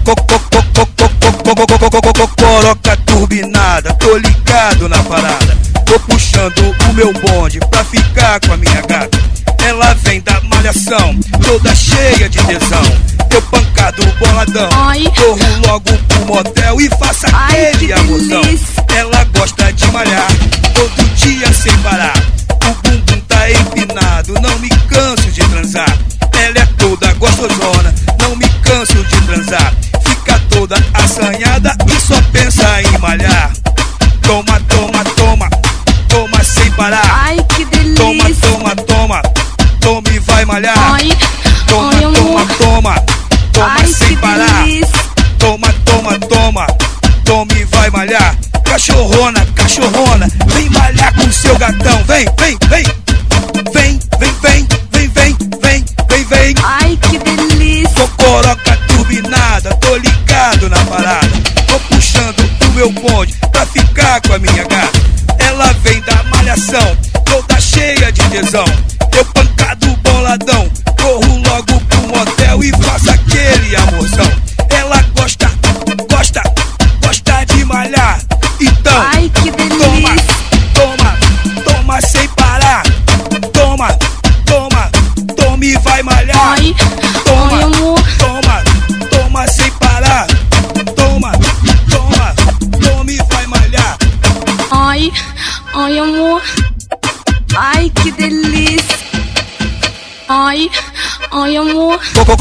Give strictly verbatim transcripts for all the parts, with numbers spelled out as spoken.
Coroca turbinada, tô ligado na parada. Tô puxando o meu bonde pra ficar com a minha gata. Ela vem da malhação, toda cheia de tesão. Eu pancado boladão, Ai. corro logo pro motel e faço aquele amorzão. Ela gosta de malhar, todo dia sem parar. O bumbum tá empinado, não me canso de transar. Ela é toda gostosona, não me canso de transar. Fica toda assanhada e só pensa em malhar. Toma, toma, toma, toma sem parar. Ai, que delícia. Toma, toma, toma, toma e vai malhar. Ai, Toma, ai, toma, amor. toma, toma Ai, sem que parar. delícia. Toma, toma, toma, toma e vai malhar. Cachorrona, cachorrona, vem malhar com seu gatão. Vem, vem, vem, vem, vem, vem, vem, vem, vem, vem, vem. Ai, que delícia. Cocoroca turbinada, tô ligado na parada. Tô puxando o meu bonde pra ficar com a minha gata. Ela vem da malhação, toda cheia de tesão. Eu pancado boladão, corro logo pro motel e faço aquele amorzão. Ela gosta, gosta, gosta de malhar. Então, Ai, que toma, delícia. toma, toma sem parar. Toma, toma, toma e vai malhar. Ai, Toma, ai, amor. toma, toma sem parar. Toma, toma, toma e vai malhar. Ai, ai, amor. Ai, que delícia. Ai, ai, amor.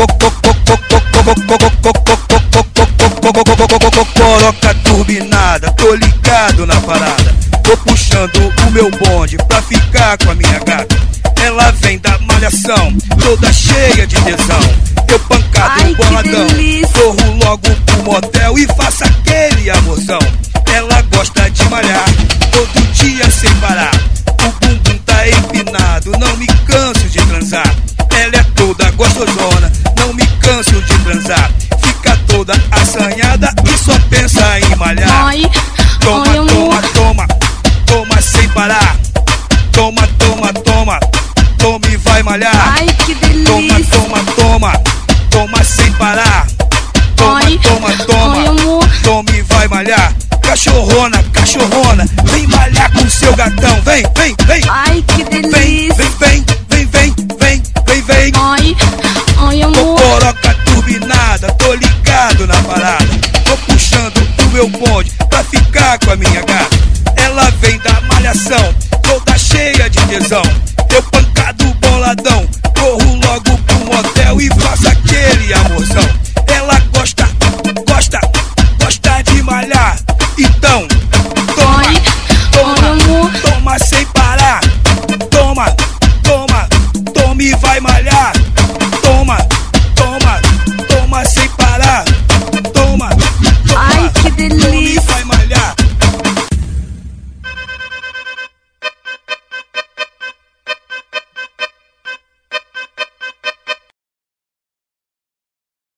Coroca turbinada, tô ligado na parada. Tô puxando o meu bonde pra ficar com a minha gata. Ela vem da malhação, toda cheia de tesão. Eu pancado Ai, que boladão, delícia. corro logo pro motel e faço aquele amorzão. Ela gosta de malhar, todo dia sem parar. O bumbum tá empinado, não me canso de transar. Ela é toda gostosona, não me canso de transar. Fica toda assanhada e só pensa em malhar. Ai, Toma, ai, amor. toma, toma, toma sem parar. Toma, toma, toma, toma e vai malhar. Ai, que Toma, delícia. toma, toma, toma sem parar. Toma, Ai, toma, ai, toma, amor. toma e vai malhar. Cachorrona, cachorrona, vem malhar com seu gatão. Vem, vem, vem, Ai, que vem, delícia. vem, vem, vem, vem, vem, vem, vem. Ai, ai, amor. Coroca turbinada, tô ligado na parada. Tô puxando o meu bonde pra ficar com a minha gata. Ela vem da malhação, toda cheia de tesão.